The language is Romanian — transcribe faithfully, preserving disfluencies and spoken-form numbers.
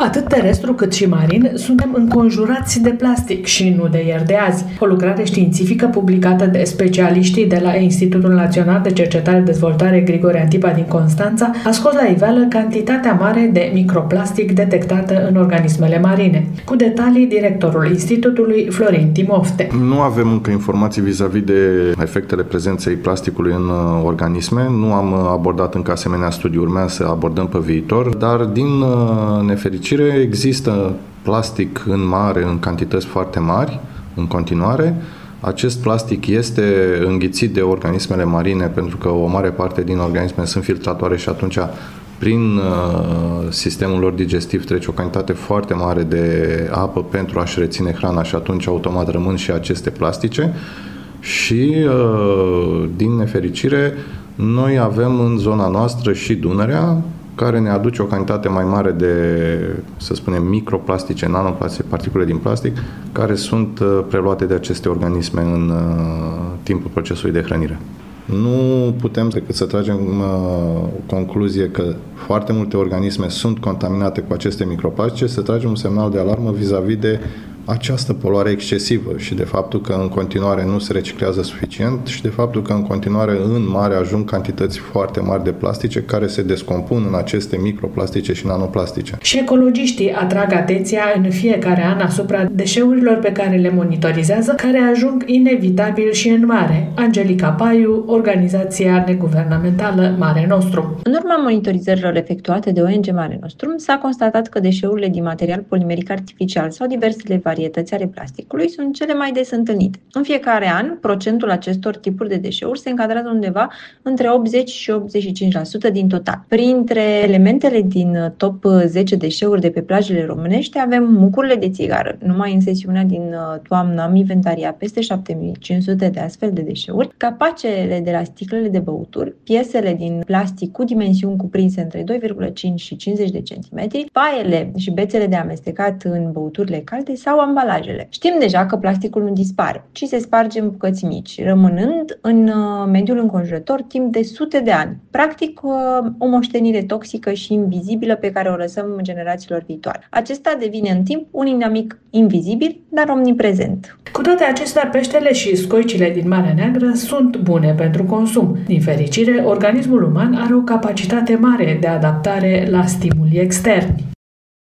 Atât terestru cât și marin, suntem înconjurați de plastic și nu de ieri de azi. O lucrare științifică publicată de specialiștii de la Institutul Național de Cercetare Dezvoltare Grigore Antipa din Constanța a scos la iveală cantitatea mare de microplastic detectată în organismele marine. Cu detalii, directorul Institutului, Florin Timofte. Nu avem încă informații vis-a-vis de efectele prezenței plasticului în organisme. Nu am abordat încă asemenea studii, urmează să abordăm pe viitor, dar din nefericire există plastic în mare, în cantități foarte mari, în continuare. Acest plastic este înghițit de organismele marine pentru că o mare parte din organisme sunt filtratoare și atunci prin uh, sistemul lor digestiv trece o cantitate foarte mare de apă pentru a-și reține hrana și atunci automat rămân și aceste plastice și uh, din nefericire noi avem în zona noastră și Dunărea, care ne aduce o cantitate mai mare de, să spunem, microplastice, nanoplastice, particule din plastic, care sunt preluate de aceste organisme în timpul procesului de hrănire. Nu putem decât să tragem o concluzie că foarte multe organisme sunt contaminate cu aceste microplastice, să tragem un semnal de alarmă vis-a-vis de această poluare excesivă și de faptul că în continuare nu se reciclează suficient și de faptul că în continuare în mare ajung cantități foarte mari de plastice care se descompun în aceste microplastice și nanoplastice. Și ecologiștii atrag atenția în fiecare an asupra deșeurilor pe care le monitorizează, care ajung inevitabil și în mare. Angelica Paiu, organizația neguvernamentală Mare Nostrum. În urma monitorizărilor efectuate de O N G Mare Nostrum, s-a constatat că deșeurile din material polimeric artificial sau diversele varietăți ale plasticului sunt cele mai des întâlnite. În fiecare an, procentul acestor tipuri de deșeuri se încadrează undeva între optzeci și optzeci și cinci la sută din total. Printre elementele din top zece deșeuri de pe plajele românești avem mucurile de țigară. Numai în sesiunea din toamnă am inventariat peste șapte mii cinci sute de astfel de deșeuri, capacele de la sticlele de băuturi, piesele din plastic cu dimensiuni cuprinse între doi virgulă cinci și cincizeci de centimetri, paiele și bețele de amestecat în băuturile calde sau ambalajele. Știm deja că plasticul nu dispare, ci se sparge în bucăți mici, rămânând în mediul înconjurător timp de sute de ani. Practic, o moștenire toxică și invizibilă pe care o lăsăm generațiilor viitoare. Acesta devine în timp un inamic invizibil, dar omniprezent. Cu toate acestea, peștele și scoicile din Marea Neagră sunt bune pentru consum. Din fericire, organismul uman are o capacitate mare de adaptare la stimuli externi.